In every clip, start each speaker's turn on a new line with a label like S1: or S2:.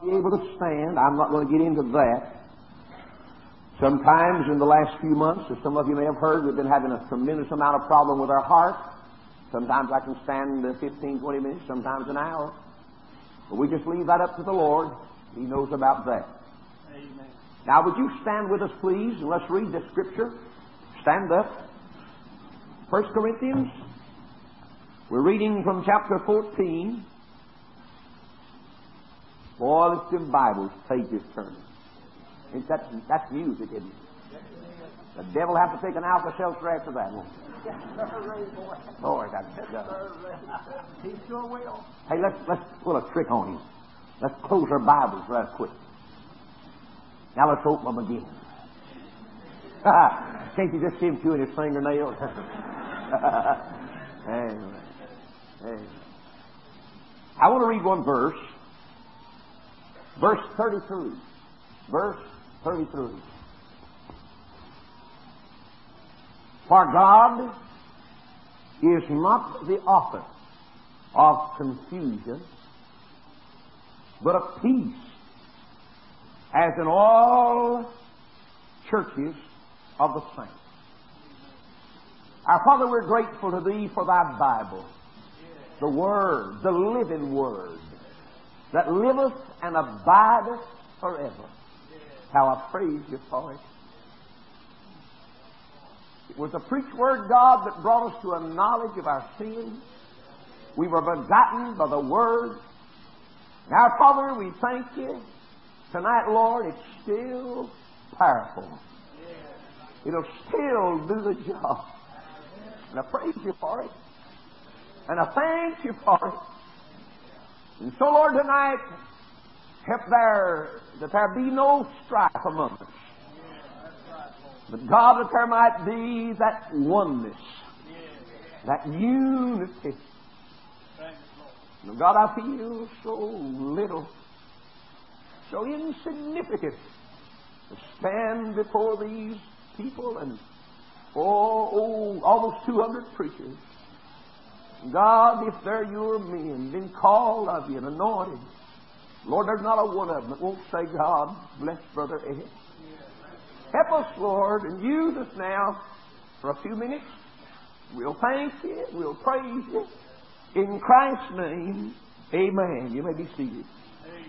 S1: be able to stand. I'm not going to get into that. Sometimes in the last few months, as some of you may have heard, we've been having a tremendous amount of problem with our heart. Sometimes I can stand 15, 20 minutes, sometimes an hour. But we just leave that up to the Lord. He knows about that.
S2: Amen.
S1: Now, would you stand with us, please, and let's read this scripture. Stand up. 1 Corinthians. We're reading from chapter 14. Boy, let's give Bibles, pages turning. That's music, isn't it? The devil have to take an Alka-Seltzer after that one. Boy, that's
S2: He sure will.
S1: Hey, let's pull a trick on him. Let's close our Bibles right quick. Now let's open them again. Can't you just see him chewing his fingernails? Anyway. I want to read one verse. Verse 33. Verse 33. For God is not the author of confusion, but of peace, as in all churches of the saints. Our Father, we're grateful to Thee for Thy Bible, the Word, the living Word, that liveth and abideth forever. How I praise You for it. It was the preached Word, God, that brought us to a knowledge of our sin. We were begotten by the Word. Now, Father, we thank You. Tonight, Lord, it's still powerful. It'll still do the job. And I praise You for it. And I thank You for it. And so, Lord, tonight, help that there be no strife among us. But God, that there might be that oneness, that unity. And God, I feel so little, so insignificant to stand before these people and almost 200 preachers. God, if they're Your men, been called of You and anointed, Lord, there's not a one of them that won't say, God, bless Brother Ed. Help us, Lord, and use us now for a few minutes. We'll thank You. We'll praise You. In Christ's name, amen. You may be seated. Amen.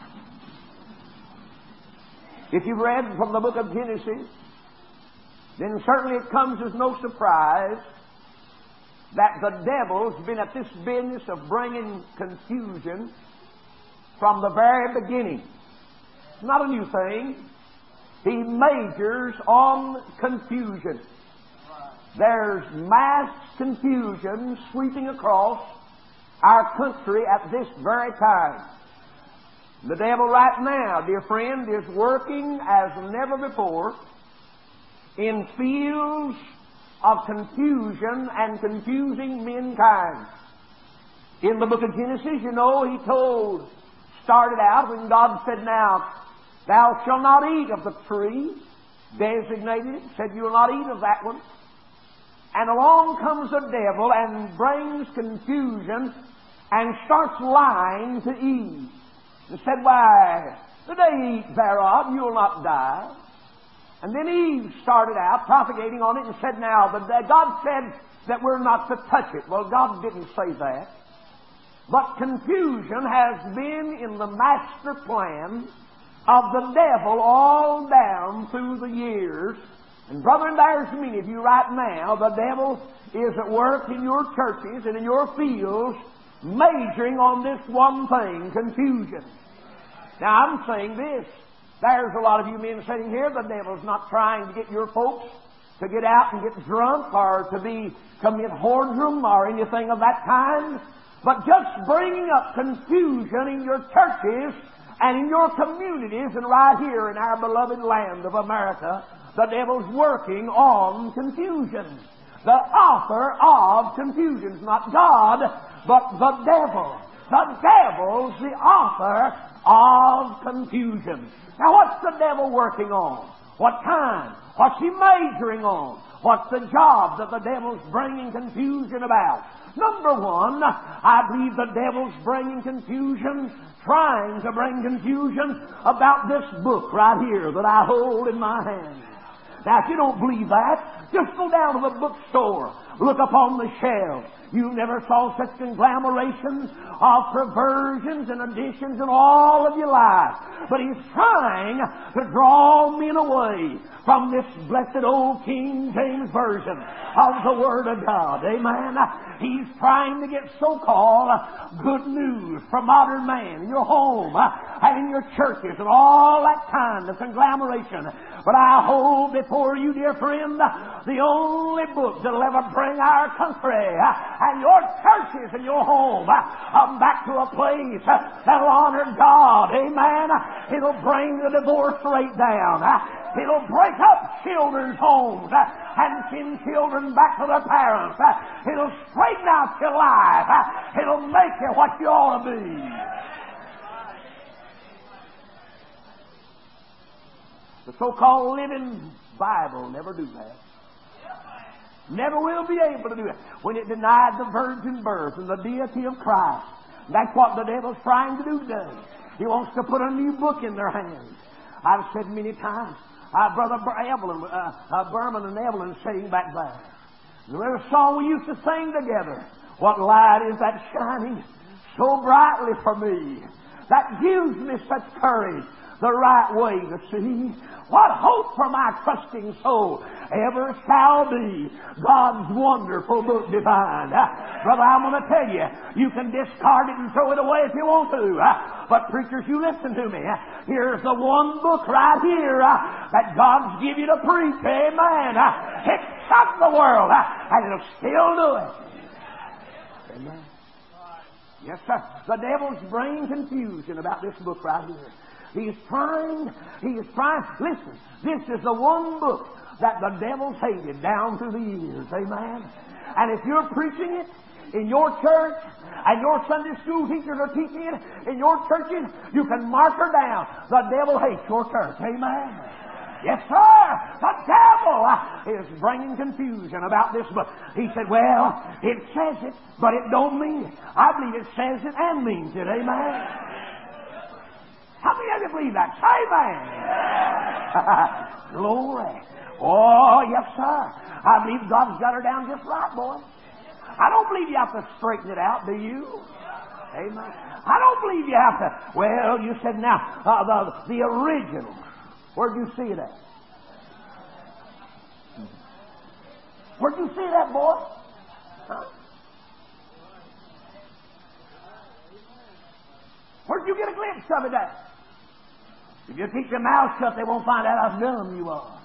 S1: If you've read from the book of Genesis, then certainly it comes as no surprise that the devil's been at this business of bringing confusion from the very beginning. It's not a new thing. He majors on confusion. There's mass confusion sweeping across our country at this very time. The devil right now, dear friend, is working as never before in fields of confusion and confusing mankind. In the book of Genesis, you know, He started out when God said, now, thou shalt not eat of the tree, designated, said you will not eat of that one. And along comes the devil and brings confusion and starts lying to Eve. And said, why, the day you eat thereof, you will not die. And then Eve started out propagating on it and said, now, God said that we're not to touch it. Well, God didn't say that. But confusion has been in the master plan of the devil all down through the years. And brother, there's many of you right now, the devil is at work in your churches and in your fields, majoring on this one thing, confusion. Now, I'm saying this. There's a lot of you men sitting here, the devil's not trying to get your folks to get out and get drunk or to commit whoredom or anything of that kind, but just bringing up confusion in your churches and in your communities and right here in our beloved land of America. The devil's working on confusion. The author of confusion is not God, but the devil. The devil's the author of confusion. Now, what's the devil working on? What kind? What's he majoring on? What's the job that the devil's bringing confusion about? Number one, I believe the devil's bringing confusion, trying to bring confusion about this book right here that I hold in my hand. Now, if you don't believe that, just go down to the bookstore. Look upon the shelf. You never saw such conglomerations of perversions and additions in all of your life. But he's trying to draw men away from this blessed old King James Version of the Word of God. Amen. He's trying to get so-called good news from modern man in your home and in your churches and all that kind of conglomeration. But I hold before you, dear friend, the only book that'll ever bring our country and your churches and your home back to a place that'll honor God. Amen. It'll bring the divorce rate down. It'll break up children's homes and send children back to their parents. It'll straighten out your life. It'll make you what you ought to be. The so-called living Bible never do that. Never will be able to do it. When it denied the virgin birth and the deity of Christ, that's what the devil's trying to do today. He wants to put a new book in their hands. I've said many times, Brother Berman and Evelyn sitting back there. There was a song we used to sing together. What light is that shining so brightly for me, that gives me such courage the right way to see? What hope for my trusting soul ever shall be God's wonderful book divine. Brother, I'm going to tell you, you can discard it and throw it away if you want to. But preachers, you listen to me. Here's the one book right here that God's give you to preach. Amen. It shocked the world and it'll still do it. Amen. Yes, sir. The devil's bringing confusion about this book right here. He's trying. Listen, this is the one book that the devil's hated down through the years. Amen. And if you're preaching it in your church and your Sunday school teachers are teaching it in your churches, you can mark her down. The devil hates your church. Amen. Yes, sir. The devil is bringing confusion about this book. He said, well, it says it, but it don't mean it. I believe it says it and means it. Amen. How many of you believe that? Say amen. Glory. Oh, yes, sir. I believe God's got her down just right, boy. I don't believe you have to straighten it out, do you? Amen. I don't believe you have to. Well, you said now, the original. Where'd you see that? Where'd you see that, boy? Huh? Where'd you get a glimpse of it at? If you keep your mouth shut, they won't find out how dumb you are.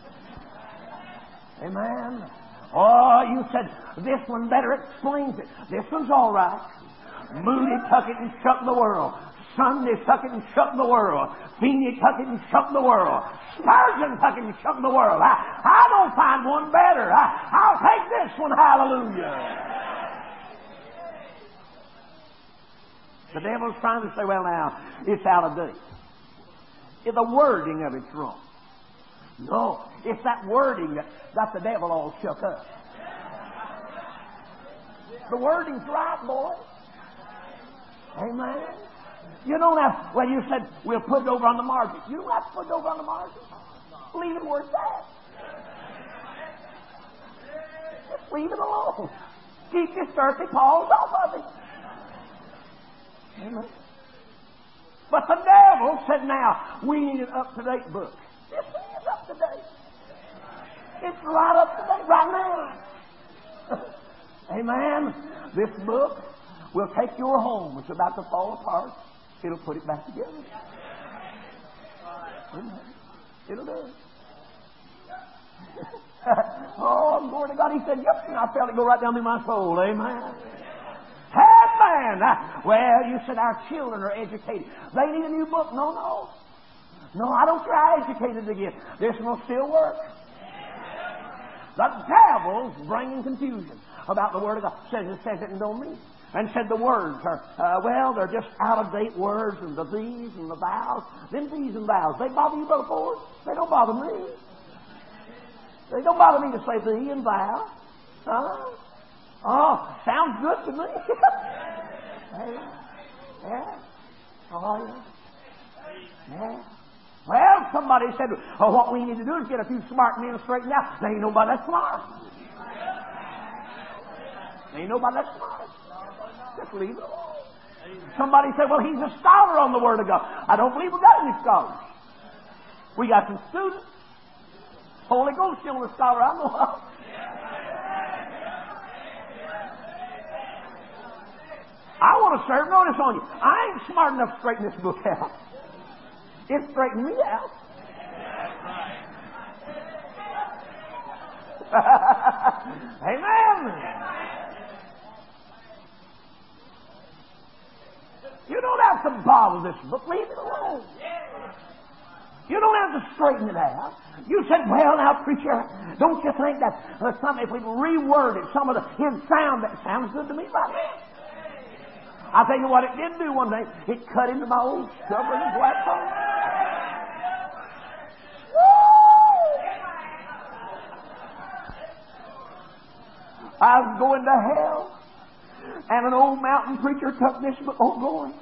S1: Amen. Oh, you said, this one better explains it. This one's all right. Moody tuck it and shut the world. Sunday tuck it and shut the world. Feeney tuck it and shut the world. Spurgeon tuck it and shut the world. I don't find one better. I'll take this one. Hallelujah. The devil's trying to say, well, now, it's out of date. The wording of it's wrong. No, it's that wording that got the devil all shook up. The wording's right, boy. Amen. You don't have, well, you said, we'll put it over on the margin. You don't have to put it over on the margin. Leave it where it's at. Just leave it alone. Keep your dirty paws off of it. Amen. But the devil said, now, we need an up-to-date book. This thing is up-to-date. It's right up-to-date right now. Amen. This book will take your home. It's about to fall apart. It'll put it back together. Amen. It'll do it. Oh, glory to God. He said, yep, and I felt it go right down through my soul. Amen. Amen. Well, you said our children are educated. They need a new book. No, I don't care how educated they get. This one will still work. The devil's bringing confusion about the Word of God. Says it and don't mean it. and said the words are, they're just out-of-date words, and the these and the thous. Them these and thous, they bother you, Brother Ford? They don't bother me. They don't bother me to say thee and thou. Huh? Oh, sounds good to me. Yeah. Oh, yeah. Yeah. Well, somebody said, what we need to do is get a few smart men straightened out. There ain't nobody that smart. Ain't nobody that smart. Just leave it alone. Somebody said, well, he's a scholar on the Word of God. I don't believe we got any scholars. We got some students. Holy Ghost still a scholar, I know of. I want to serve notice on you. I ain't smart enough to straighten this book out. It straightened me out. Amen. You don't have to bother this book. Leave it alone. You don't have to straighten it out. You said, well, now, preacher, don't you think that if we reword it, some of his sound, that sounds good to me, right? I'll tell you what it did do one day. It cut into my old stubborn black hole. I was going to hell, and an old mountain preacher took this book. Oh, going.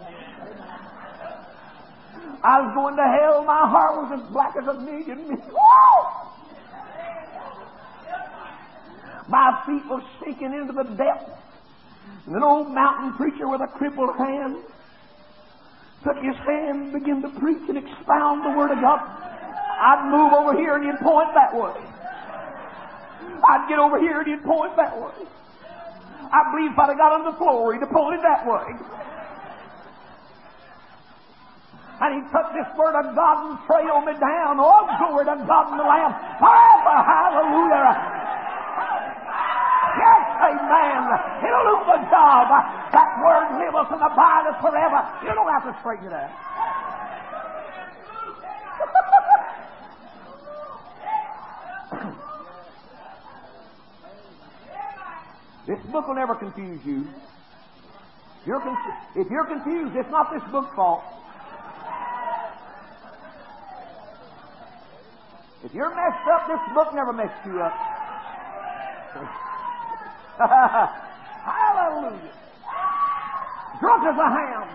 S1: I was going to hell. My heart was as black as a million. My feet were sinking into the depths. And an old mountain preacher with a crippled hand took his hand and began to preach and expound the Word of God. I'd move over here and he'd point that way. I'd get over here and he'd point that way. I believe if I'd have got on the floor, he'd have pointed that way. And he took this Word of God and trailed me down. Oh, glory to God and the Lamb. Forever, hallelujah. Yes, amen. It'll do the job. That Word liveth and abideth forever. You don't have to straighten it out. This book will never confuse you. If you're confused, it's not this book's fault. If you're messed up, this book never messed you up. Hallelujah. Drunk as a ham.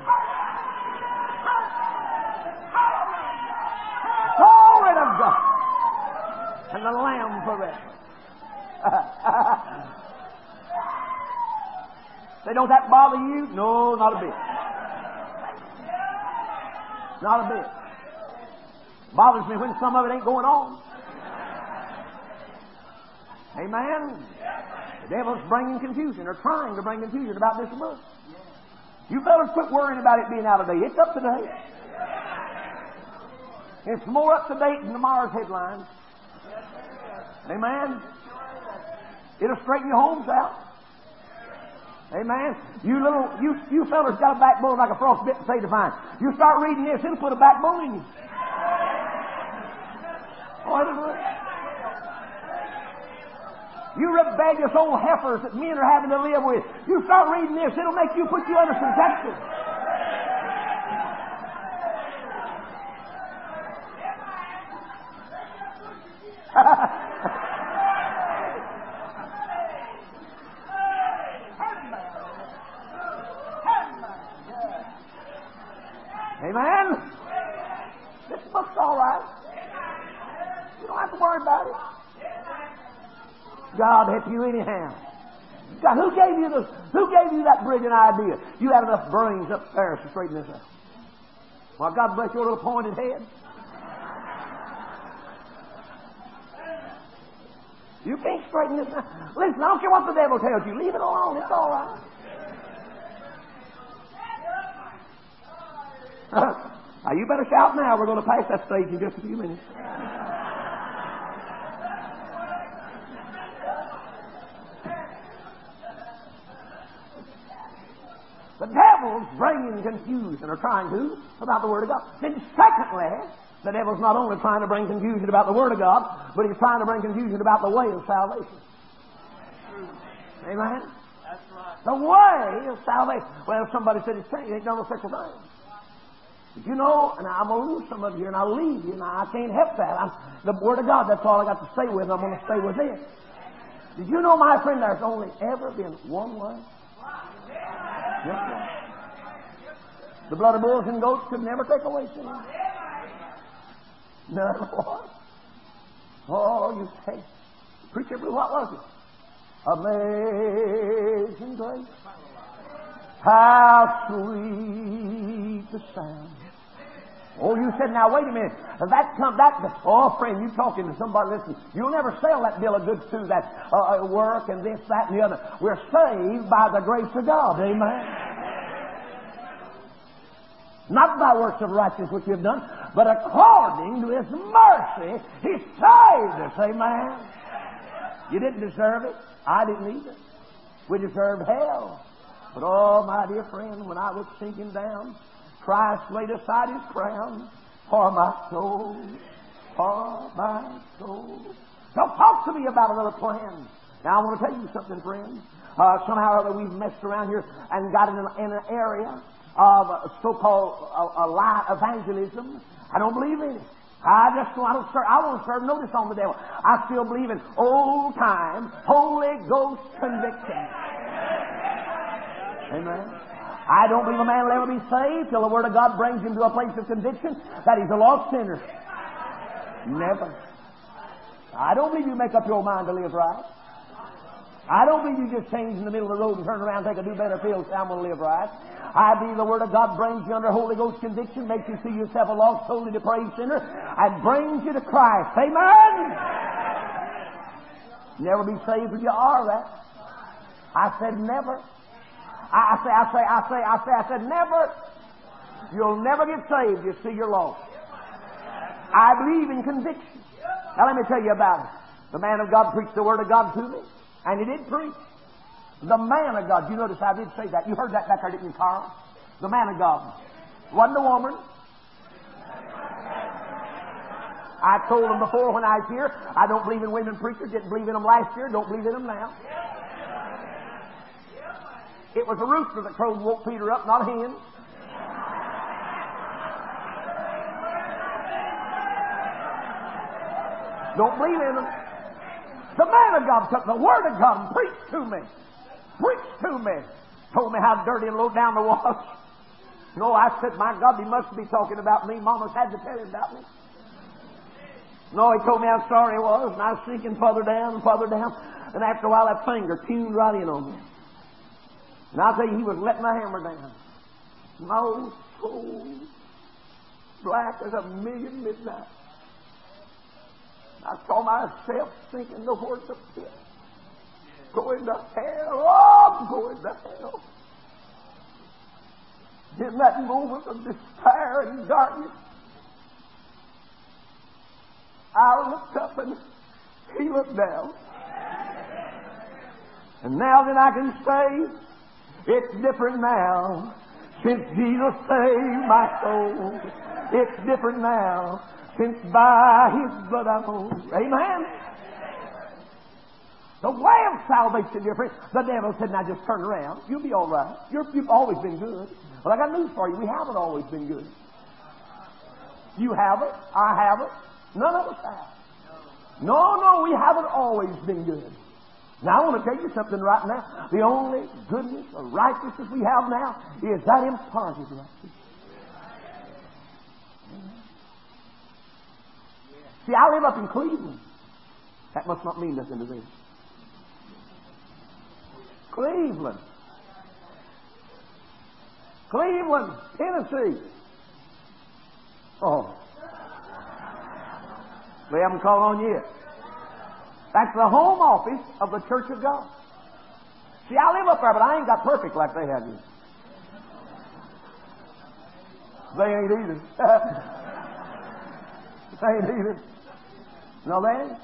S1: Glory to God. And the Lamb forever. Say, don't that bother you? No, not a bit. Not a bit. Bothers me when some of it ain't going on. Amen. The devil's bringing confusion, or trying to bring confusion about this book. You fellas quit worrying about it being out of date. It's up to date. It's more up to date than tomorrow's headlines. Amen. It'll straighten your homes out. Amen. You fellas got a backbone like a frostbitten potato vine. You start reading this, it'll put a backbone in you. Oh, it'll do it. You rebellious old heifers that men are having to live with. You start reading this, it'll make you put you under subjection. Amen. This book's all right. You don't have to worry about it. God help you anyhow. God, who gave you that brilliant idea? You had enough brains upstairs to straighten this out. Well, God bless your little pointed head. You can't straighten this out. Listen, I don't care what the devil tells you. Leave it alone. It's all right. Now, you better shout now. We're going to pass that stage in just a few minutes. The devil's bringing confusion, or trying to, about the Word of God. Then secondly, the devil's not only trying to bring confusion about the Word of God, but he's trying to bring confusion about the way of salvation. Amen?
S2: That's right.
S1: The way of salvation. Well, somebody said it's changed. Ain't done no such a thing. But you know, and I'm going to lose some of you, and I'll leave you, and I can't help that. The Word of God, that's all I got to stay with, and I'm going to stay with it. Did you know, my friend, there's only ever been one way? Yes, sir. The blood of bulls and goats could never take away sin. Never was. Oh, you say, preacher, what was it? Amazing grace. How sweet the sound. Oh, you said, now wait a minute. Oh, friend, you talking to somebody, listen, you'll never sell that bill of goods to that work and this, that, and the other. We're saved by the grace of God. Amen. Not by works of righteousness which you've done, but according to His mercy, He saved us. Amen. You didn't deserve it. I didn't either. We deserved hell. But oh, my dear friend, when I was sinking down, Christ laid aside His crown for my soul. For my soul. Now talk to me about another plan. Now I want to tell you something, friends. Somehow or other we've messed around here and got in an area of so-called light evangelism. I don't believe in it. I want to serve notice on the devil. I still believe in old-time Holy Ghost conviction. Amen. I don't believe a man will ever be saved till the Word of God brings him to a place of conviction that he's a lost sinner. Never. I don't believe you make up your mind to live right. I don't believe you just change in the middle of the road and turn around and take a do-better pill and say, I'm going to live right. I believe the Word of God brings you under Holy Ghost conviction, makes you see yourself a lost, totally depraved sinner, and brings you to Christ. Amen? Never be saved till you are that. I said never. I said never. You'll never get saved. You see you're lost. I believe in conviction. Now let me tell you about it. The man of God preached the Word of God to me, and he did preach. The man of God. You notice I did say that. You heard that back there, didn't you, Carl? The man of God. Wasn't a woman. I told them before when I was here, I don't believe in women preachers. Didn't believe in them last year. Don't believe in them now. It was a rooster that crowed and woke Peter up, not a hen. Don't believe in them. The man of God took the Word of God and preached to me. Preached to me. Told me how dirty and low down I was. No, I said, my God, he must be talking about me. Mama's had to tell him about me. No, he told me how sorry he was, and I was sinking further down. And after a while, that finger tuned right in on me. And I'll tell you, he was letting the hammer down. My old soul, black as a million midnight. I saw myself sinking towards the pit. Going to hell. Oh, I'm going to hell. In that moment of despair and darkness, I looked up and he looked down. And now that I can say, it's different now. Since Jesus saved my soul, it's different now. Since by His blood I'm whole. Amen? The way of salvation, dear friend. The devil said, now just turn around. You'll be all right. You've always been good. Well, I got news for you. We haven't always been good. You haven't. I haven't. None of us have. No, we haven't always been good. Now, I want to tell you something right now. The only goodness or righteousness we have now is that imparted righteousness. See, I live up in Cleveland. That must not mean nothing to this. Cleveland, Tennessee. Oh. They haven't called on you yet. That's the home office of the Church of God. See, I live up there, but I ain't got perfect like they have you. They ain't either. They ain't either. No, they ain't.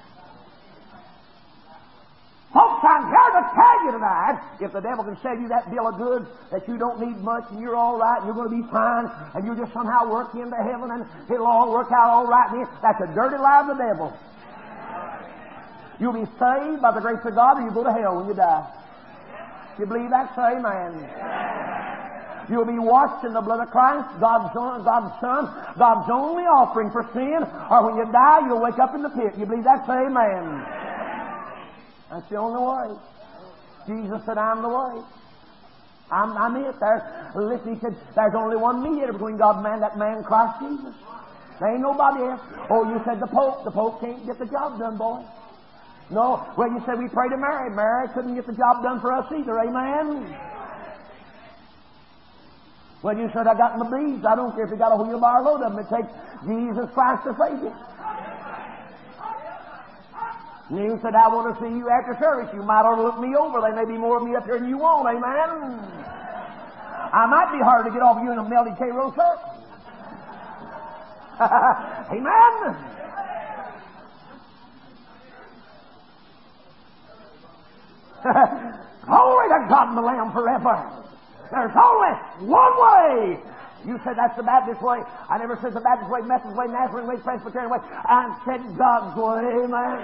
S1: Folks, I'm here to tell you tonight, if the devil can sell you that bill of goods that you don't need much and you're all right and you're going to be fine and you'll just somehow work into heaven and it'll all work out all right, that's a dirty lie of the devil. You'll be saved by the grace of God or you'll go to hell when you die. You believe that? Say amen. You'll be washed in the blood of Christ, God's Son, God's only offering for sin, or when you die, you'll wake up in the pit. You believe that? Say amen. That's the only way. Jesus said, I'm the way. I'm it. Listen, he said, there's only one mediator between God and man, that man, Christ Jesus. There ain't nobody else. Oh, you said the Pope. The Pope can't get the job done, boy. No. Well, you said we pray to Mary. Mary couldn't get the job done for us either. Amen. Well, you said I got my beads. I don't care if you got a wheelbarrow load of them. It takes Jesus Christ to save you. And you said, I want to see you after service. You might ought to look me over. There may be more of me up here than you want. Amen. I might be hard to get off you in a melted K-Roll, sir. Amen. Glory to God and the Lamb forever. There's only one way. You said that's the Baptist way. I never said the Baptist way, Methodist way, Nazarene way, Presbyterian way. I said God's way. Amen.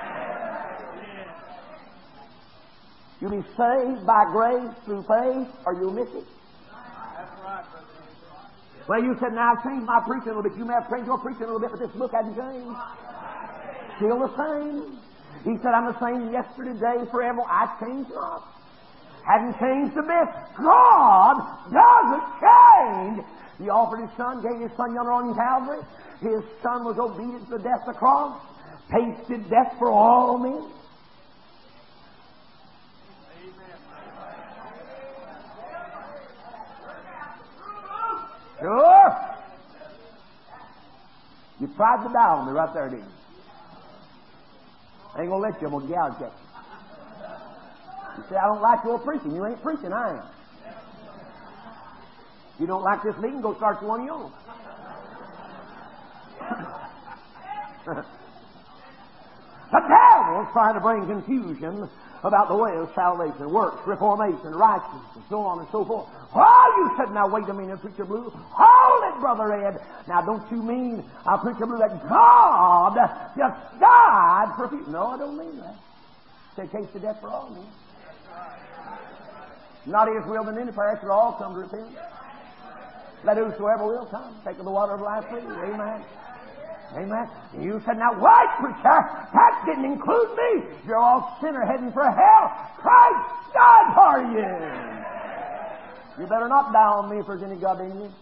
S1: You'll be saved by grace through faith, or you'll miss it.
S2: That's right, brother.
S1: Well, you said, now I've changed my preaching a little bit. You may have changed your preaching a little bit, but this book hasn't changed. Still the same. He said, I'm the same yesterday, today, forever. I changed not. Hadn't changed a bit. God doesn't change. He offered His Son, gave His Son yonder on Calvary. His Son was obedient to the death of the cross, tasted death for all men. Sure. You tried to die on me right there, didn't you? I ain't gonna let you. I'm gonna gouge at you. You say, I don't like your preaching. You ain't preaching, I am. You don't like this meeting, go start you one of your own. The devil's trying to bring confusion about the way of salvation, works, reformation, righteousness, and so on and so forth. Oh, you said, now wait a minute, Preacher Blue. Hold it, Brother Ed. Now, don't you mean, Preacher Blue, that God just died for people? No, I don't mean that. Said, taste of death for all men. Not His will, then any prayer, shall all come to repentance. Let whosoever will come, take of the water of life freely. Amen. Amen. And you said, now wait, preacher, that didn't include me. You're all sinner heading for hell. Christ died for you. You better not die on me if there's any God in you.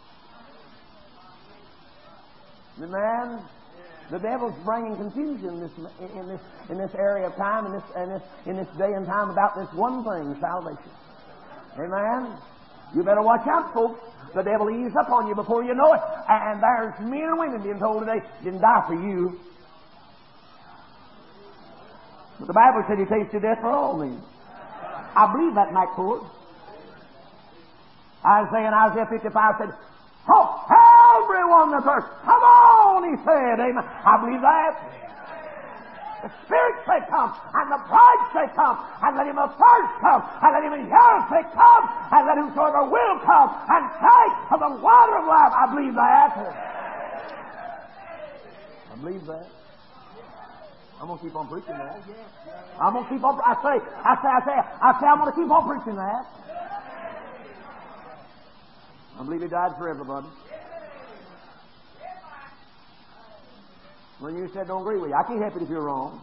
S1: Amen. The devil's bringing confusion in this area of time, in this day and time about this one thing, salvation. Amen. You better watch out, folks. The devil ease up on you before you know it. And there's men and women being told today, didn't die for you. But the Bible said He tasted death for all men. I believe that, Mike Ford. Isaiah 55 said, oh, everyone that thirsts, come on, He said. Amen. I believe that. The Spirit say come, and the bride say come, and let him first come, and let him hear say come, and let whosoever will come, and take of the water of life. I believe that. I believe that. I'm going to keep on preaching that. I'm going to keep on, I say, I'm going to keep on preaching that. I believe He died for everybody. When you said don't agree with you, I can't help it if you're wrong.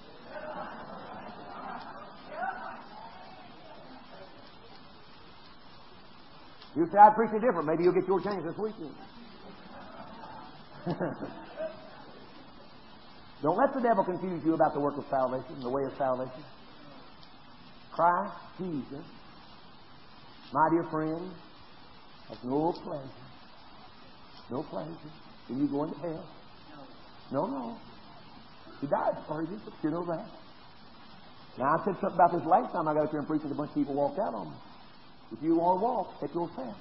S1: You say I'd preach it different. Maybe you'll get your change this weekend. Don't let the devil confuse you about the work of salvation, the way of salvation. Christ Jesus, my dear friend, has no pleasure. No pleasure in you going to hell. No. He died for you, but you know that. Now, I said something about this last time I got up here and preached, and a bunch of people walked out on me. If you want to walk, take yourself.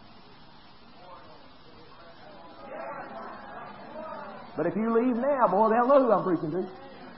S1: But if you leave now, boy, they'll know who I'm preaching to.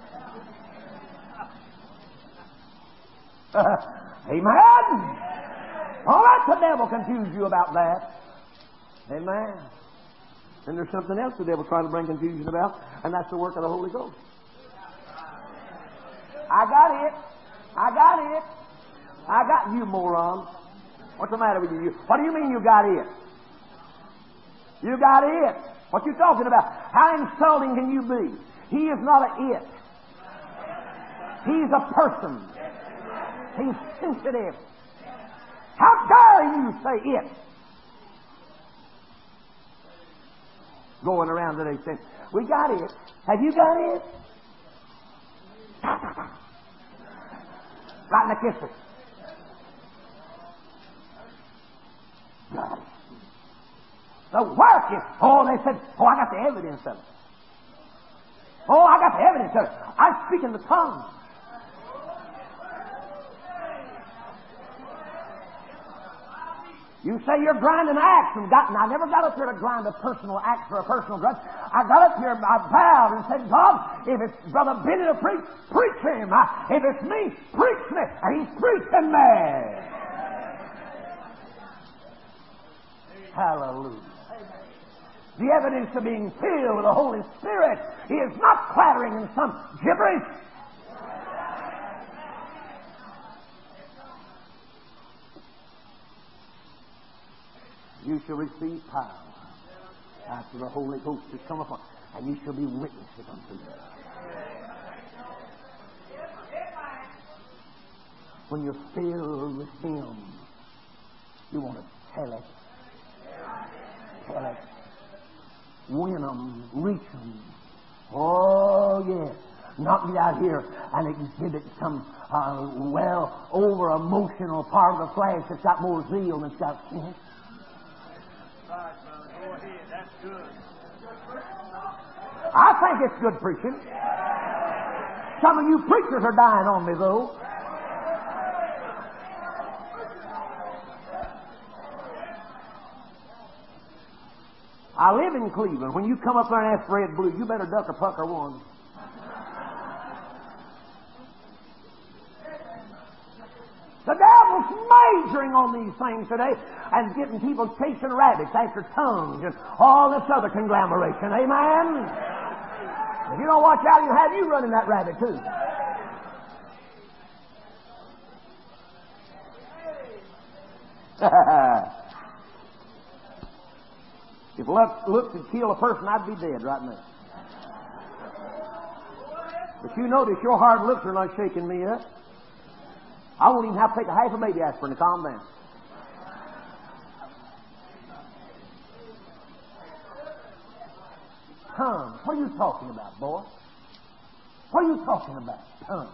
S1: Amen. Don't let the devil confuse you about that. Amen. And there's something else the devil's trying to bring confusion about, and that's the work of the Holy Ghost. I got it. I got you, moron. What's the matter with you? What do you mean you got it? You got it. What you talking about? How insulting can you be? He is not a it. He's a person. He's sensitive. How dare you say it? Going around today saying, we got it. Have you got it? Right in the kisses. Got it. The work is, they said, I got the evidence of it. I got the evidence of it. I speak in the tongue. You say you're grinding axe and I never got up here to grind a personal axe or a personal grudge. I got up here, I bowed and said, God, if it's Brother Benny to preach, preach him. If it's me, preach me. And he's preaching me. Hallelujah. The evidence of being filled with the Holy Spirit is not clattering in some gibberish. You shall receive power after the Holy Ghost has come upon, and you shall be witnesses unto me. When you're filled with Him, you want to tell it. Tell it. Win them. Reach them. Oh, yes. Not be out here and exhibit some over emotional part of the flesh that's got more zeal than it's got sense.
S2: Right, brother. Go ahead. That's good.
S1: I think it's good preaching. Some of you preachers are dying on me, though. I live in Cleveland. When you come up there and ask for Ed Blue, you better duck or puck or one. The devil's majoring on these things today and getting people chasing rabbits after tongues and all this other conglomeration. Amen? If you don't watch out, he'll have you running that rabbit too. If looks could kill a person, I'd be dead right now. But you notice your hard looks are not shaking me up. I won't even have to take a half a baby aspirin to calm down. Tongues. What are you talking about, boy? What are you talking about? Tongues.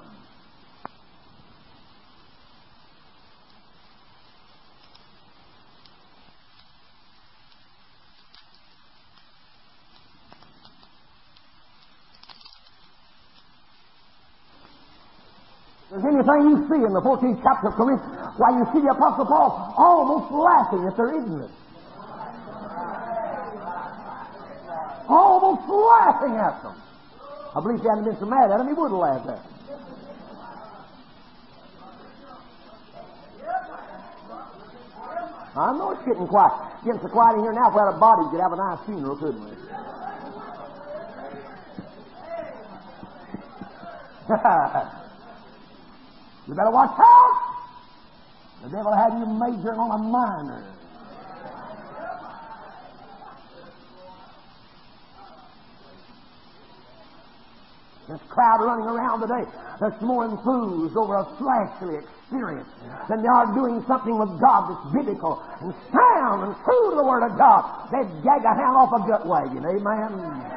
S1: There's anything you see in the 14th chapter of Corinthians, why you see the Apostle Paul almost laughing at their ignorance. Almost laughing at them. I believe if he hadn't been so mad at them, he would have laughed at them. I know it's getting quiet. It's getting so quiet in here now, if we had a body, we could have a nice funeral, couldn't we? You better watch out. The devil had you majoring on a minor. This crowd running around today that's more enthused over a fleshly experience than they are doing something with God that's biblical and sound and true to the Word of God. They'd gag a hand off a gut wagon. Amen.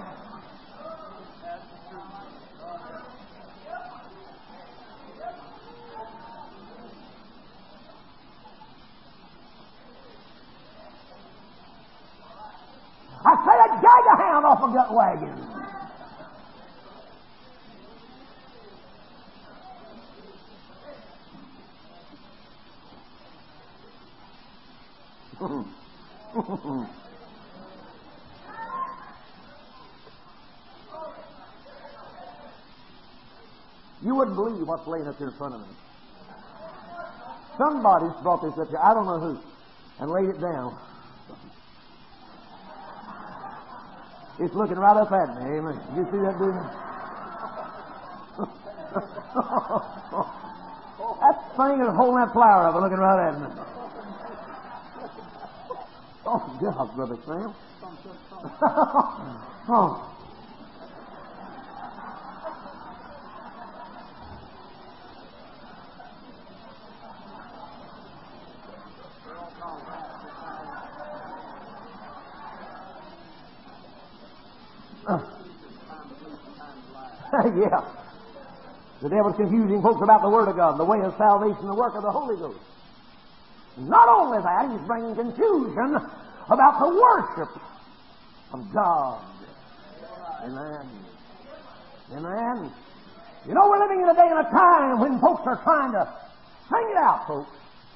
S1: I say a gag a hand off a gut wagon. You wouldn't believe what's laying up here in front of me. Somebody's brought this up here, I don't know who, and laid it down. It's looking right up at me. Amen. You see that dude? That thing is holding that flower up and looking right at me. Oh, God, Brother Sam. Oh. Yeah. The devil's confusing folks about the Word of God, the way of salvation, the work of the Holy Ghost. Not only that, he's bringing confusion about the worship of God. Amen. Amen. You know, we're living in a day and a time when folks are trying to sing it out, folks.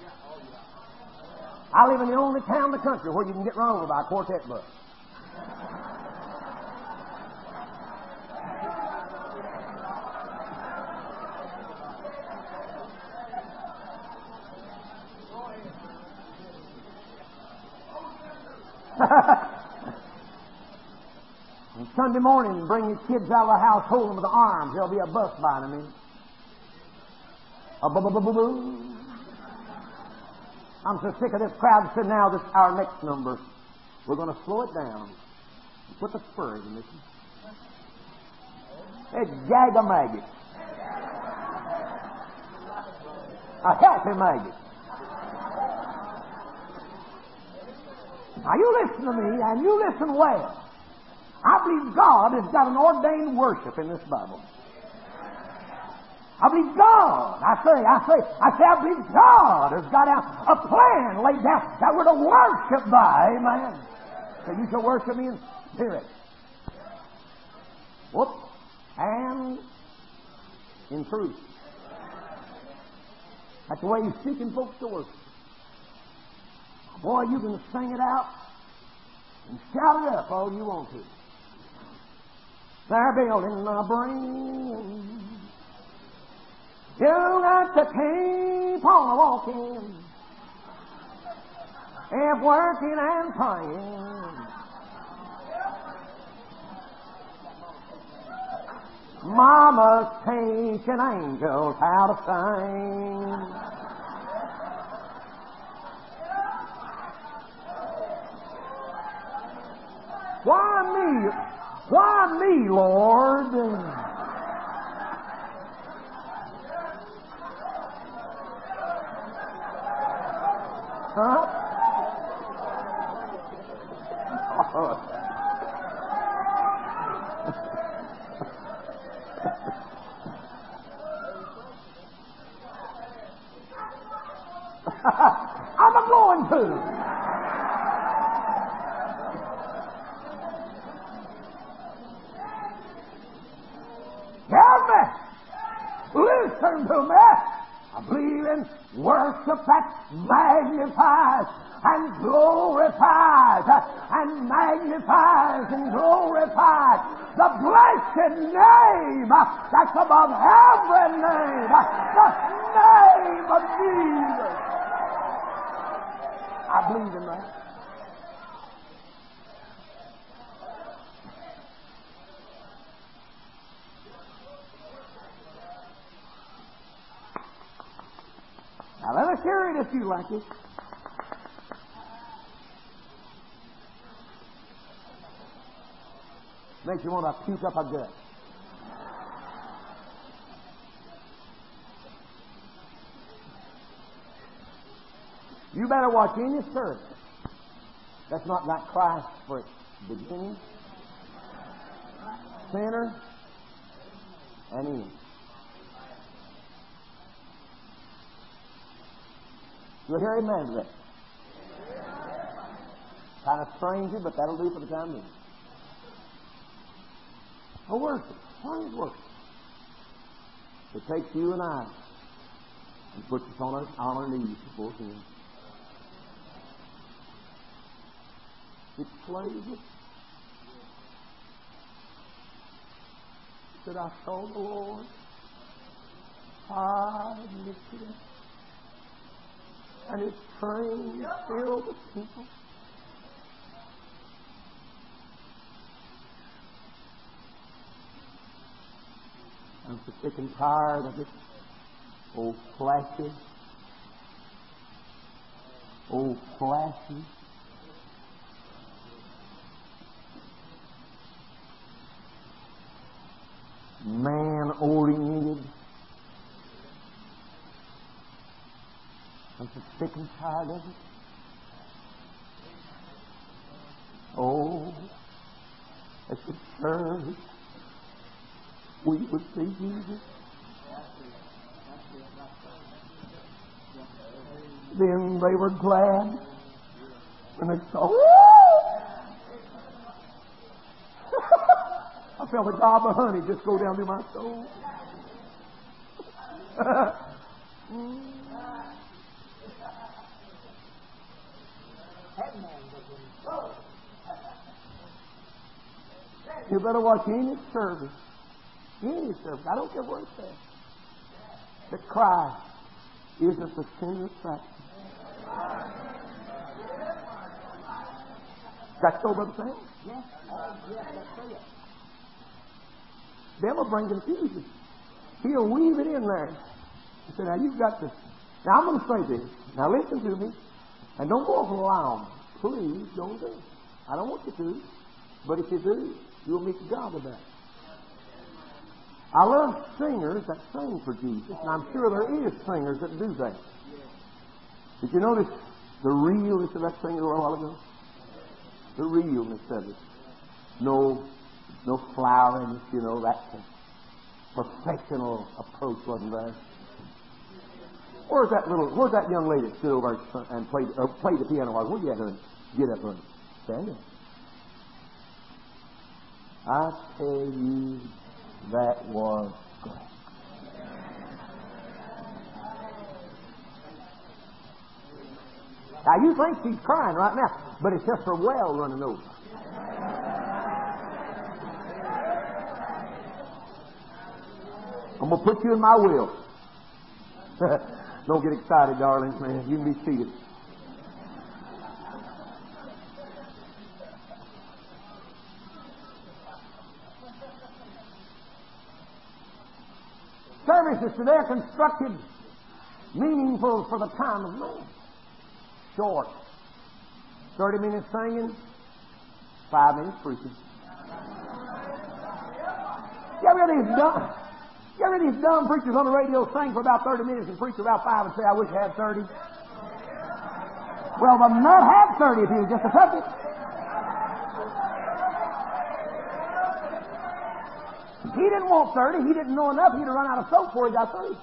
S1: I live in the only town in the country where you can get run over by a quartet bus. On Sunday morning, bring your kids out of the house, hold them with the arms. There'll be a bus by them. I'm so sick of this crowd. So now, this our next number. We're going to slow it down. Put the spurs in this. A jag of maggots. A healthy maggot. Now you listen to me, and you listen well. I believe God has got an ordained worship in this Bible. I believe God, I believe God has got a plan laid down that we're to worship by, amen. So you shall worship me in spirit. Whoop. And in truth. That's the way he's seeking folks to worship. Boy, you can sing it out and shout it up all you want to. They're building a brain. You got to keep on walking, and working and praying. Mama's teaching angels how to sing. Why me, Lord? Huh? I'm going to. Listen to me. I believe in worship that magnifies and glorifies and magnifies and glorifies the blessed name that's above every name, the name of Jesus. I believe in that. Now let us hear it if you like it. Makes you want to puke up a gut. You better watch any service that's not got Christ for its beginning, center, and end. You'll hear amen to that. Kind of strange, but that'll do for the time being. A worship. What is worship? It takes you and I and puts us on our knees before Him. It plays it. Said, I saw the Lord. I lifted Him. And His train filled the people. I'm so sick and tired of it. Oh, flashy. Oh, flashy. Man-oriented. I'm so sick and tired of it. Oh, at the church, we would see Jesus. Then they were glad when they saw. I felt a gob of honey just go down through my soul. You better watch any service. Any service. I don't care what it says. That Christ is at the center of attraction. That's so, Brother Sam? Yes. That's it. Devil bring confusion. He'll weave it in there. He said, now you've got to... Now I'm going to say this. Now listen to me. And don't go off and lie on me. Please don't do it. I don't want you to. But if you do, you'll meet God with that. I love singers that sing for Jesus. And I'm sure there is singers that do that. Did you notice the realness of that singer a while ago? The realness of it. No floweriness, you know, that professional approach wasn't there. Where's that young lady that stood over and played the piano? Where you at, honey? Get up, honey. Stand up. I tell you, that was great. Now you think she's crying right now, but it's just her well running over. I'm going to put you in my will. Don't get excited, darling, man. You can be seated. Services today are constructed meaningful for the time of man. Short. 30 minutes singing, 5 minutes preaching. You ever hear these dumb preachers on the radio sing for about 30 minutes and preach for about 5 and say, I wish I had 30? Well, the nut had 30 if he was just a puppet. He didn't want 30. He didn't know enough. He'd have run out of soap before he got 30.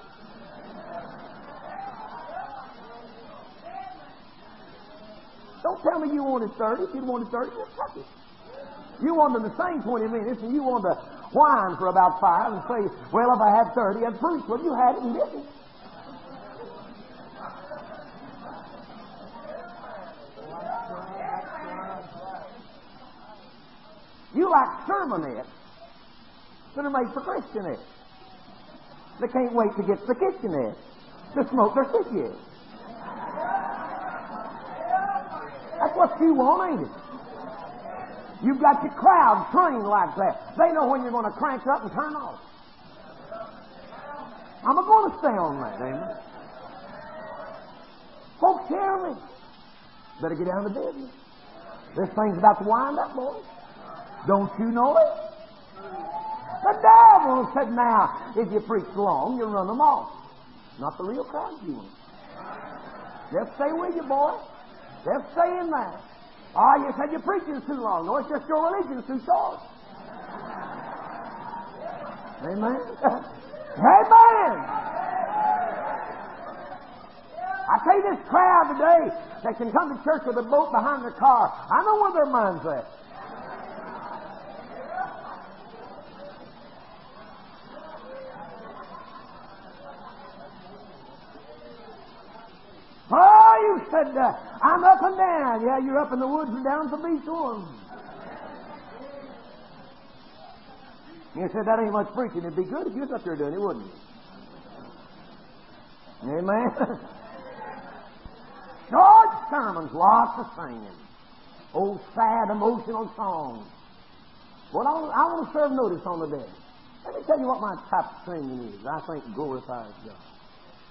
S1: Don't tell me you wanted 30. If you'd wanted 30, you're a puppet. You wanted to sing 20 minutes and you wanted to whine for about 5 and say, well, if I had 30, I'd preach. Well, you had it and didn't. You like sermonettes that are made for Christianettes. They can't wait to get to the kitchenette to smoke their cigarettes. That's what you want, ain't it? You've got your crowd trained like that. They know when you're going to crank up and turn off. I'm going to stay on that, amen. Folks, hear me. Better get down to business. This thing's about to wind up, boys. Don't you know it? The devil said, now, if you preach long, you'll run them off. Not the real crowd you want. They'll stay with you, boy. They'll stay in there. Oh, you said your preaching's too long. No, it's just your religion's too short. Amen? Amen! I tell you, this crowd today, they can come to church with a boat behind their car. I know where their mind's at. Oh, you said, I'm up and down. Yeah, you're up in the woods and down to beach one. You said, that ain't much preaching. It'd be good if you was up there doing it, wouldn't it? Amen? Short sermons, lots of singing. Old sad, emotional songs. Well, I want to serve notice on the day. Let me tell you what my type of singing is. I think glorifies God.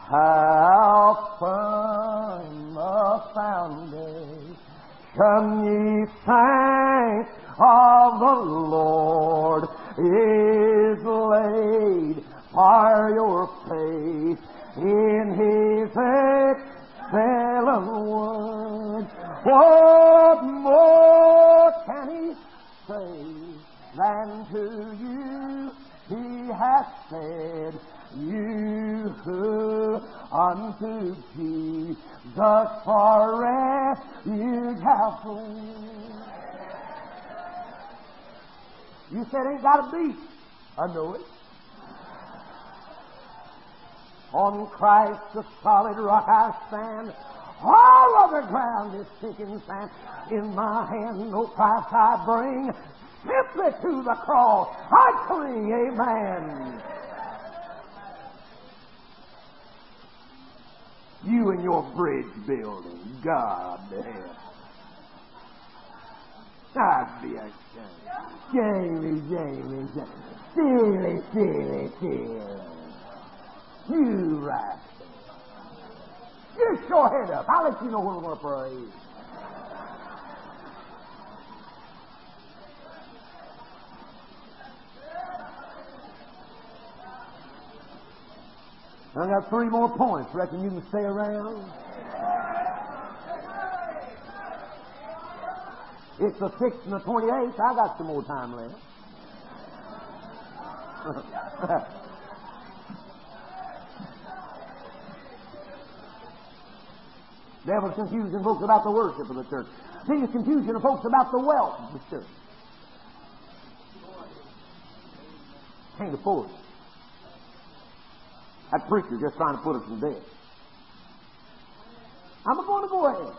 S1: how firm a foundation, ye saints of the Lord, is laid for your faith in His excellent word. What more can He say than to you He hath said, you who unto Jesus for refuge have fled. You said ain't got a beat. I know it. On Christ the solid rock I stand. All other ground is sinking sand. In my hand no price I bring. Simply to the cross I cling. Amen. You and your bridge building, God help. I'd be ashamed. Jamie. Silly. You rascal. Just your head up. I'll let you know when we're going to pray. I got 3 more points. Reckon you can stay around? It's the 6th and the 28th. I got some more time left. Devil's confusing folks about the worship of the church. See, he's confusing folks about the wealth of the church. Can't afford it. That preacher just trying to put us in debt. I'm going to go ahead.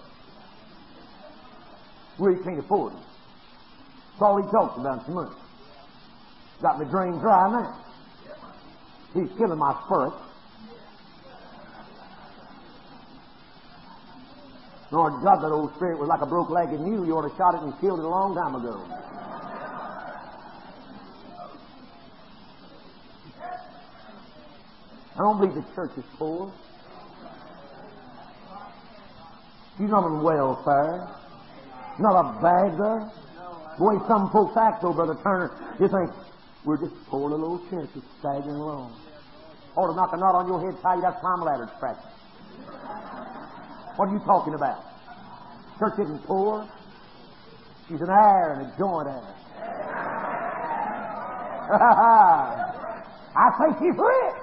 S1: We can't afford it. That's all he talks about, some money. Got me drained dry now. He's killing my spirit. Lord God, that old spirit was like a broke-legged mule. You ought to have shot it and killed it a long time ago. I don't believe the church is poor. She's not on welfare. Not a beggar. The way some folks act, though, Brother Turner, you think, we're just poor little old church that's staggering along. Ought to knock a knot on your head, tie you that climb ladder to practice. What are you talking about? Church isn't poor. She's an heir and a joint heir. I say she's rich.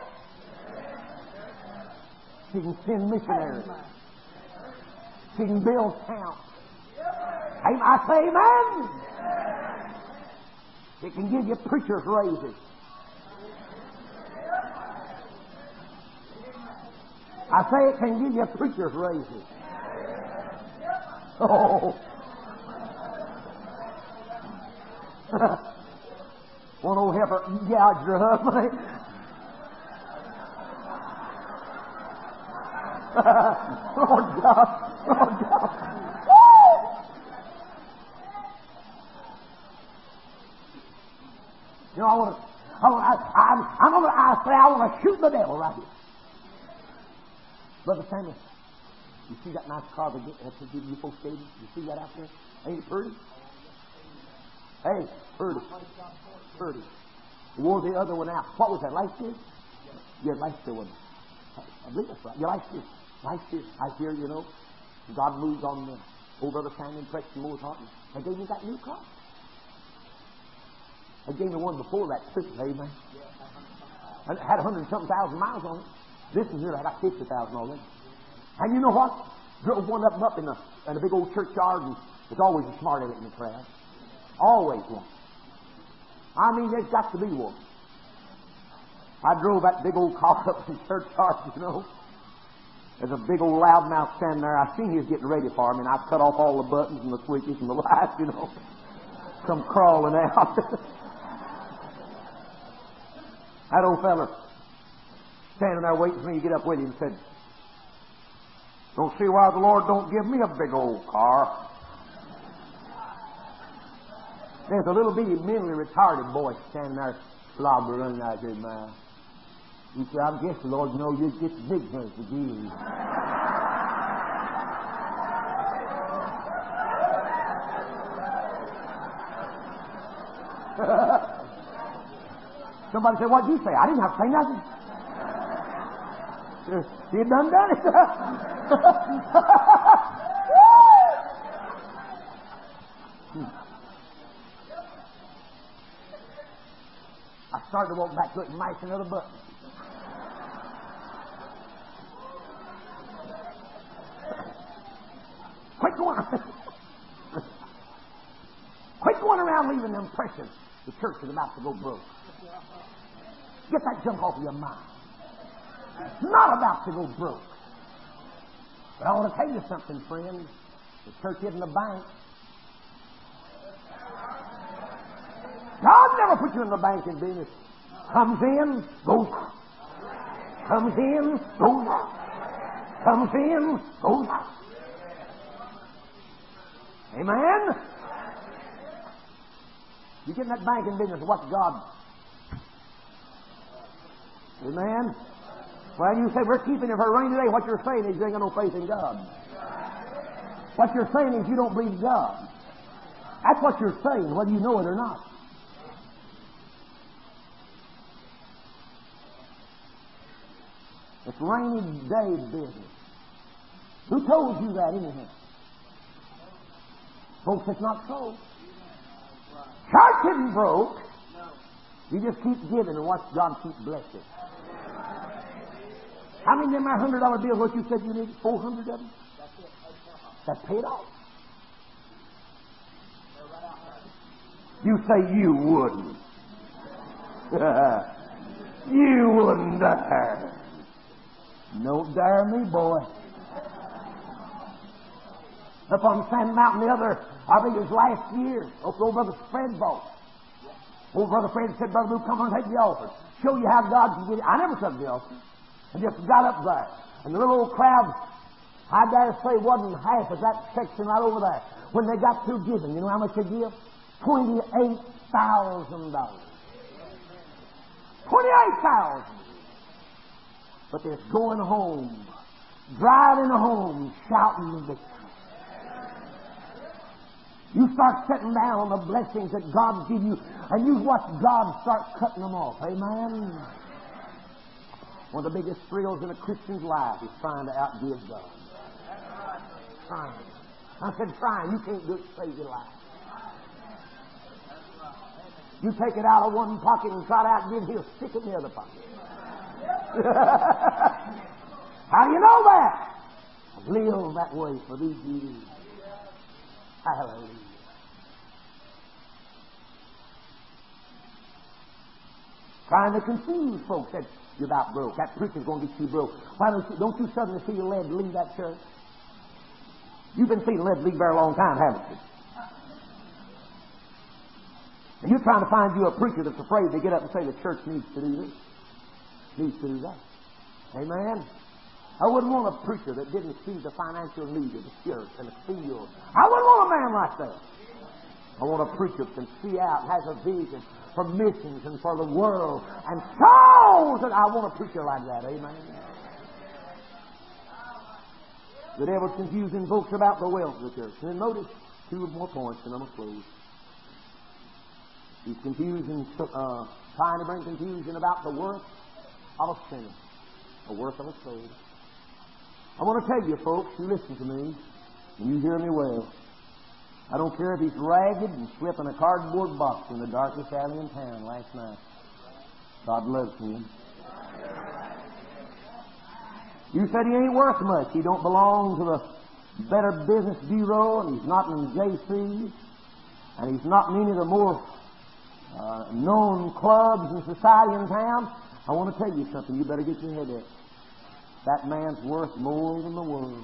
S1: She can send missionaries. She can build camps. I say amen. It can give you preachers' raises. I say it can give you preachers' raises. Oh. One old heifer gouged her husband. Lord God. You know, I want to shoot the devil right here. Brother Samuel, you see that nice car that's give you folks stadium? You see that out there? Ain't it pretty? Hey, pretty. Wore the other one out. What was that, last year? Yeah, last year one. I believe that's right. Yeah, last year. I hear, you know, God moved on the old Brother Samuel and Preston Moore's heart. They gave me that new car. They gave me one before that, too. Amen. And it had 100-something thousand miles on it. This is here, I got 50,000 already. And you know what? Drove one of them up in a big old churchyard, and there's always a smart aleck in the crowd. Always one. I mean, there's got to be one. I drove that big old car up in the churchyard, you know. There's a big old loudmouth standing there. I seen he was getting ready for me, and I cut off all the buttons and the switches and the lights, you know. Come crawling out. That old fella standing there waiting for me to get up with him said, "Don't see why the Lord don't give me a big old car." There's a little bitty mentally retarded boy standing there slobbering out his mouth. You say, I guess the Lord knows you get big things to do. Somebody said, what'd you say? I didn't have to say nothing. He had done it. I started to walk back to it and mash another button. Quit going around leaving the impression the church is about to go broke. Get that junk off of your mind. It's not about to go broke. But I want to tell you something, friends. The church isn't a bank. God never put you in the banking business. Comes in, goes out. Comes in, goes out. Comes in, goes out. Amen? You get in that banking business, what's God? Amen? Well, you say, we're keeping it for a rainy day. What you're saying is you ain't got no faith in God. What you're saying is you don't believe God. That's what you're saying, whether you know it or not. It's rainy day business. Who told you that anyhow? Folks, it's not so. Church isn't broke. You just keep giving and watch God keep blessing. How many of them are $100 bills? What you said you needed? 400 of them? That paid off. You say you wouldn't. You wouldn't dare. Don't dare me, boy. Up on Sand Mountain the other, I think it was last year, old Brother Fred bought. Old Brother Fred said, Brother Lou, come on and take the offering. Show you how God can get it. I never took the offering. I just got up there. And the little old crowd, I dare say, wasn't half of that section right over there. When they got through giving, you know how much they give? $28,000. $28,000. But they're going home, driving home, shouting the victory. You start sitting down on the blessings that God give you, and you watch God start cutting them off. Amen? One of the biggest thrills in a Christian's life is trying to outgive God. Trying. I said trying. You can't do it to save your life. You take it out of one pocket and try to outgive, he'll stick it in the other pocket. How do you know that? I've lived that way for these years. Hallelujah. Trying to confuse folks that you're about broke. That preacher's going to get you broke. Why don't you suddenly see led to leave that church? You've been seeing led to leave there a long time, haven't you? And you're trying to find you a preacher that's afraid to get up and say the church needs to do this, needs to do that. Amen? I wouldn't want a preacher that didn't see the financial need of the church and the field. I wouldn't want a man like that. I want a preacher that can see out and has a vision for missions and for the world and souls. And I want a preacher like that. Amen? The devil's confusing folks about the wealth of the church. And then notice two more points and I'm going to close. He's confusing, trying to bring confusion about the worth of a sinner, the worth of a soul. I want to tell you, folks, you listen to me, and you hear me well. I don't care if he's ragged and slept in a cardboard box in the darkest alley in town last night. God loves him. You said he ain't worth much. He don't belong to the Better Business Bureau, and he's not in JC, and he's not in any of the more known clubs and society in town. I want to tell you something. You better get your head up. That man's worth more than the world.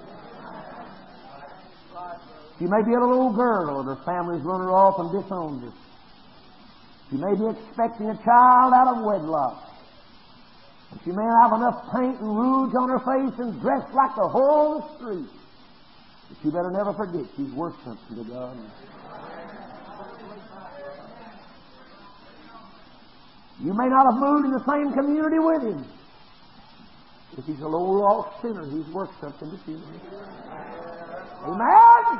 S1: She may be a little old girl, and her family's run her off and disowned her. She may be expecting a child out of wedlock. And she may have enough paint and rouge on her face and dressed like the whole street. But you better never forget she's worth something to God. You may not have moved in the same community with him. If he's a low lost sinner, he's worth something to you. Amen?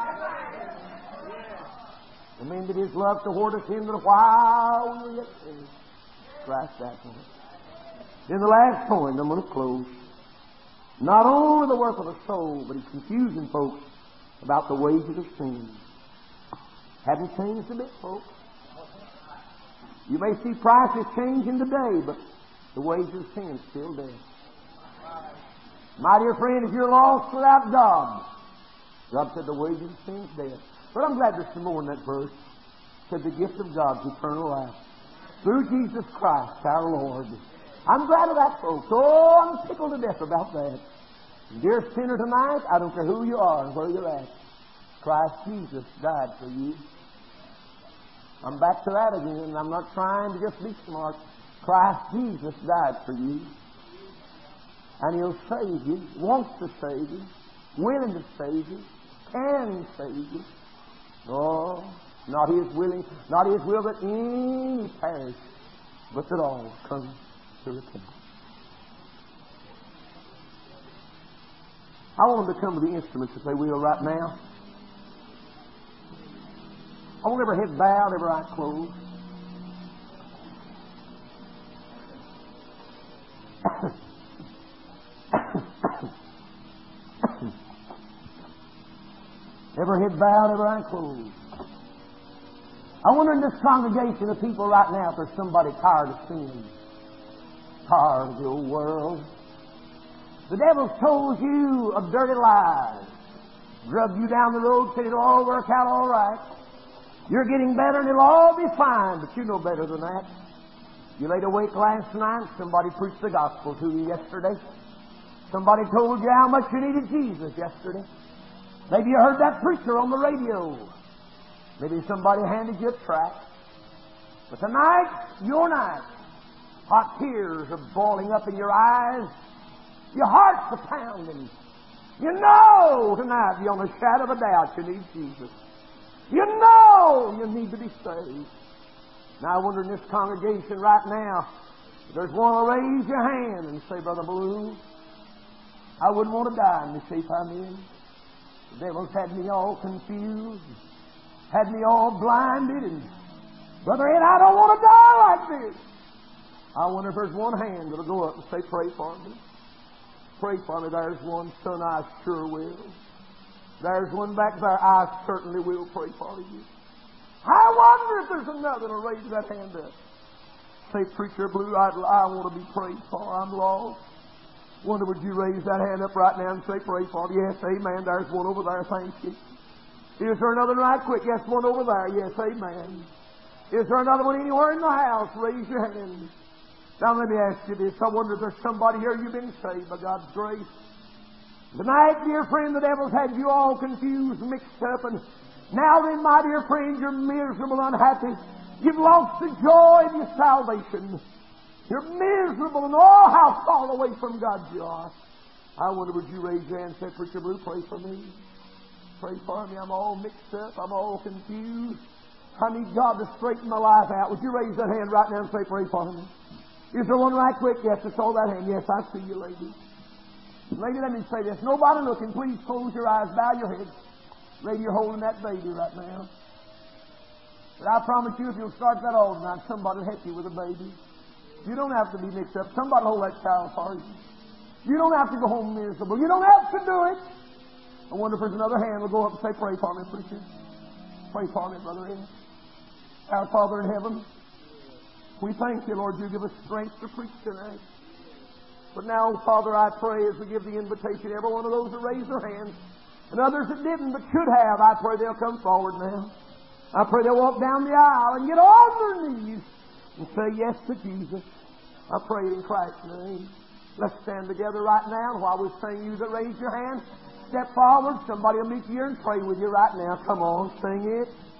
S1: Amen. That his love toward us him that while we were yet sinners, Christ died for us. Then the last point, I'm going to close. Not only the work of the soul, but he's confusing folks about the wages of sin. Haven't changed a bit, folks. You may see prices changing today, but the wages of sin is still dead. My dear friend, if you're lost without God, God said the wages of sin is dead. But I'm glad there's some more in that verse. It said the gift of God's eternal life through Jesus Christ our Lord. I'm glad of that, folks. Oh, I'm tickled to death about that. Dear sinner, tonight, I don't care who you are and where you're at, Christ Jesus died for you. I'm back to that again. I'm not trying to just be smart. Christ Jesus died for you. And He'll save you, wants to save you, willing to save you, can save you. Oh, not His will that any perish, but that all come to repentance. I want them to come to the instruments if they will right now. I want every head bowed, every eye closed. Every head bowed, every eye closed. I wonder in this congregation of people right now if there's somebody tired of sin, tired of the old world. The devil's told you of dirty lies, drugged you down the road, said it'll all work out all right. You're getting better and it'll all be fine, but you know better than that. You laid awake last night, somebody preached the gospel to you yesterday. Somebody told you how much you needed Jesus yesterday. Maybe you heard that preacher on the radio. Maybe somebody handed you a tract. But tonight, your night, hot tears are boiling up in your eyes. Your heart's are pounding. You know tonight, beyond a shadow of a doubt, you need Jesus. You know you need to be saved. Now I wonder in this congregation right now, if there's one to raise your hand and say, Brother Blue, I wouldn't want to die in the shape I'm in. The devil's had me all confused, had me all blinded, and Brother Ed, I don't want to die like this. I wonder if there's one hand that'll go up and say, pray for me. Pray for me. There's one, son, I sure will. There's one back there, I certainly will pray for you. I wonder if there's another that'll raise that hand up. Say, Preacher Blue, I want to be prayed for. I'm lost. Wonder would you raise that hand up right now and say, pray for me. Yes, amen. There's one over there. Thank you. Is there another right quick? Yes, one over there. Yes, amen. Is there another one anywhere in the house? Raise your hand. Now let me ask you this. I wonder if there's somebody here you've been saved by God's grace. Tonight, dear friend, the devil's had you all confused, mixed up, and now then, my dear friend, you're miserable, unhappy. You've lost the joy of your salvation. You're miserable, and oh, how far away from God you are. I wonder, would you raise your hand and say, Preacher Blue, pray for me. Pray for me. I'm all mixed up. I'm all confused. I need God to straighten my life out. Would you raise that hand right now and say, pray for me? Is there one right quick? Yes, I saw that hand. Yes, I see you, lady. Lady, let me say this. Nobody looking. Please close your eyes. Bow your head. Lady, you're holding that baby right now. But I promise you, if you'll start that all tonight, somebody will help you with a baby. You don't have to be mixed up. Somebody will hold that child for you. You don't have to go home miserable. You don't have to do it. I wonder if there's another hand will go up and say, pray for me, preacher. Pray for me, Brother Ed. Our Father in heaven, we thank you, Lord, you give us strength to preach tonight. But now, Father, I pray as we give the invitation, every one of those that raised their hands, and others that didn't but should have, I pray they'll come forward now. I pray they'll walk down the aisle and get on their knees and say yes to Jesus. I pray in Christ's name. Let's stand together right now. While we sing, you that raise your hand, step forward. Somebody will meet you here and pray with you right now. Come on, sing it.